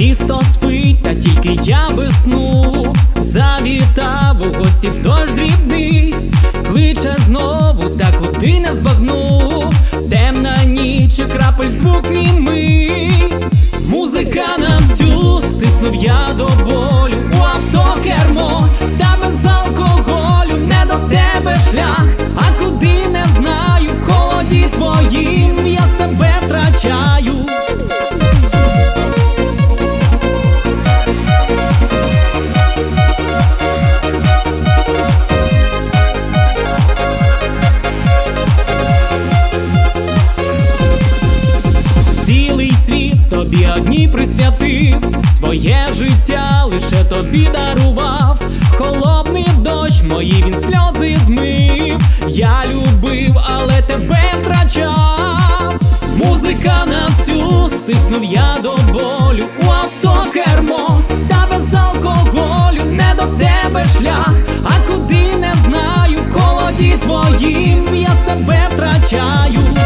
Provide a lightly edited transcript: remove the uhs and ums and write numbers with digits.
Місто спить, та тільки я без сну. Завітав у гості дощ дрібний, кличе знову, та куди не збагну. Темна ніч і крапель звук німий. Музика на всю, стиснув я до болю у авто кермо, та без алкоголю не до тебе шлях, а куди не знаю, в холоді твоїм я себе втрачаю. Цілий світ тобі одній присвятив, своє життя лише тобі дарував. Холодний дощ мої він сльози змив. Я любив, але тебе втрачав. Музика на всю, стиснув я до болю у авто кермо, та без алкоголю не до тебе шлях, а куди не знаю, в холоді твоїм я себе втрачаю.